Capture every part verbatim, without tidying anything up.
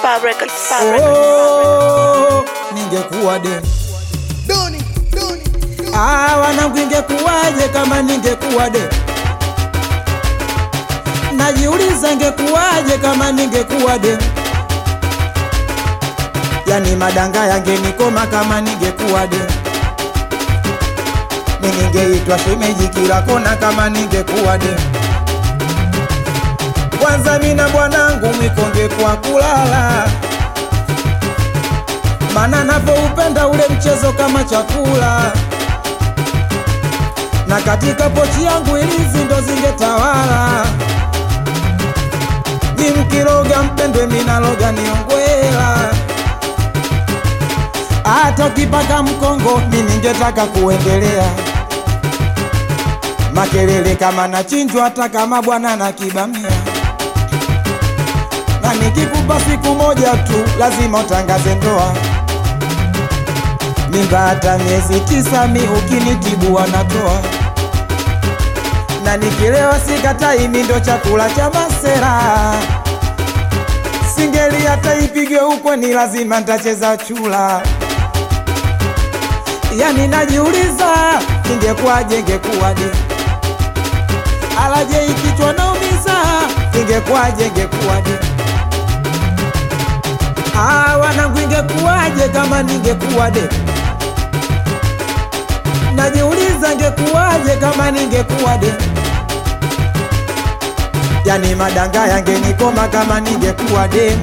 Ispa Records. Oh, ningekuwa dem Doni, Doni, Doni. ah, wanangu ingekuwaje kama ningekuwa dem? Najiuliza ingekuwaje kama ningekuwa dem? Yani madanga yangenikoma kama ningekuwa dem. Ningeitwa shemeji kila kona kama ningekuwa dem. Kwanza mina bwanangu mikonge kwa kulala, mana napoupenda ule mchezo kama chakula, na katika pochi yangu ilizi ndo zingetawala. Nimkiroga mpendwe minaloga niongwela, hata ukipaka mkongo mimi ningetaka kuendelea. Makelele kama nachinjwa hata kama bwana na kibamia, na nikikupa siku moja tu lazima utangaze ndoa. Mimba hata miezi tisa mi ukinitibu wanatoa, na nikilewa sikatai mi ndo chakula cha masera. Singeli hata ipigwe huko ni lazima nitacheza chula. Yani najiuliza ingekuwaje ingekuwaje, alaje ikichwa naumiza ingekuwaje ingekuwaje. Ah, wanangu ingekuwaje kama ningekuwa dem? Najiuliza ingekuwaje kama ningekuwa dem? Yani madanga yangenikoma kama ningekuwa dem.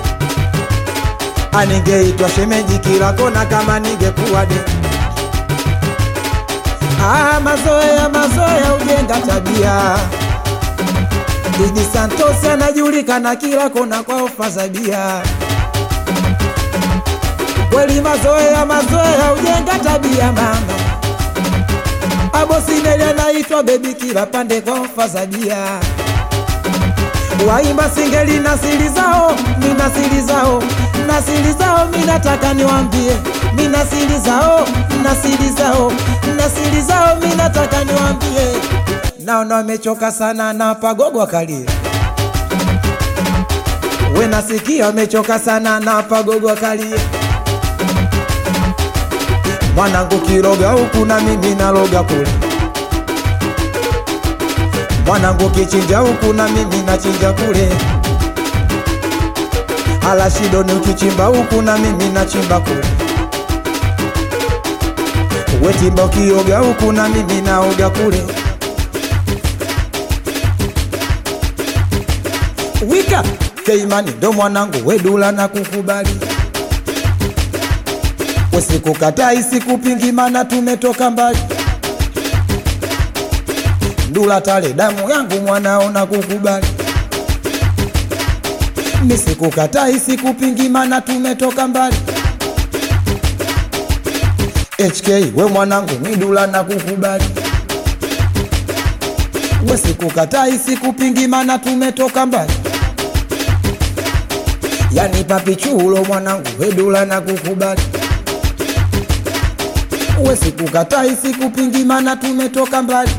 Aningeitwa shemeji kila kona kama ningekuwa dem. Ah, mazoea mazoea ujenga tabia. Didi Santos anajulikana kila kona kwa ofa za bia. Kweli mazoea mazoea ujenga tabia mama. Abosineli anaitwa baby kila pande kwa ofa za bia. Waimba singeli na siri zao, mina siri zao, na siri zao minataka niwambie. Mina siri zao, na siri zao, na siri zao minataka niwambie. Naona wamechoka sana na pagogo akalie. We nasikia wamechoka sana na pagogo akalie. Mwanangu kiroga huku na mimi naloga kule. Mwanangu kichinja huku na mimi nachinja kule. Ala shido ni ukichimba huku na mimi nachimba kule. Wetimba ukioga huku na mimi naoga kule. Wika Keimani ndo mwanangu wedula na kukubali. Usikukatai sikupingi mana tumetoka mbali. Ndula tale damu yangu mwanao na kukubali. Nisikukatai sikupingi mana tumetoka mbali. H K we mwanangu midula na kukubali. Usikukatai sikupingi mana tumetoka mbali. Yani papi chulo mwanangu wedula na kukubali. We sikukatai sikupingi mana tumetoka mbali.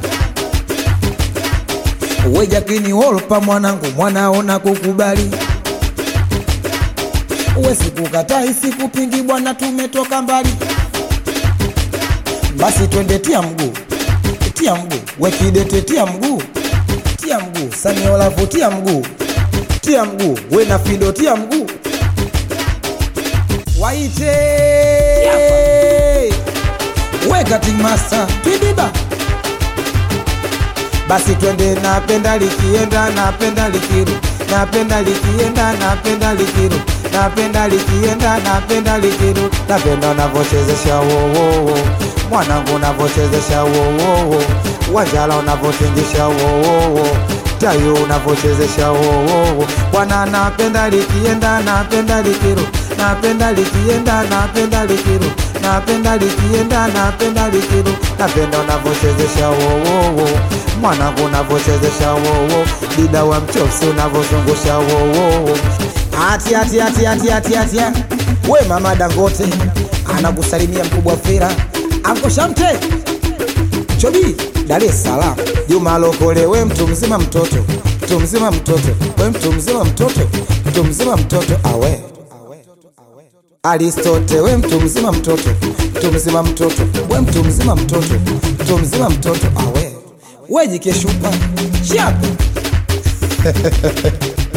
We Jakini Wolpa mwanangu mwanao na kukubali. We sikukatai sikupingi bwana tumetoka mbali. Basi twende tia mguu, tia mguu, we Kidete tia mguu, tia mguu, Saniola tia mguu, tia mguu, we na Fido tia mguu. Waite we cutting master Twibiba. Basi twende napenda likienda napenda likiru, napenda likienda napenda likiru, napenda likienda napenda likiru. Napenda unavochezesha wo wo wo, mwanangu unavochezesha wo wo wo, Wanjala unavotingisha wo wo wo, Tayo unavochezesha wo wo wo. Bwana napenda likienda napenda likiru, napenda likienda napenda likiru, napenda likienda napenda likiru. Napenda unavochezesha wo wo wo, mwanangu unavochezesha wo wo, Dida wa mchopsi unavozungusha wo wo wo. Ati ati ati ati ati ati. We mama Dangote anakusalimia mkubwa Fira. Anko Shamte Chobi Dar es Salaam. Juma Lokole we mtu mzima mtoto. mtu mzima mtoto, we mtu mzima mtoto, mtu mzima mtoto awe. Aristote, we mtu mzima mtoto, mtu mzima mtoto, we mtu mzima mtoto, mtu mzima mtoto awe. We jike shupa, chapa.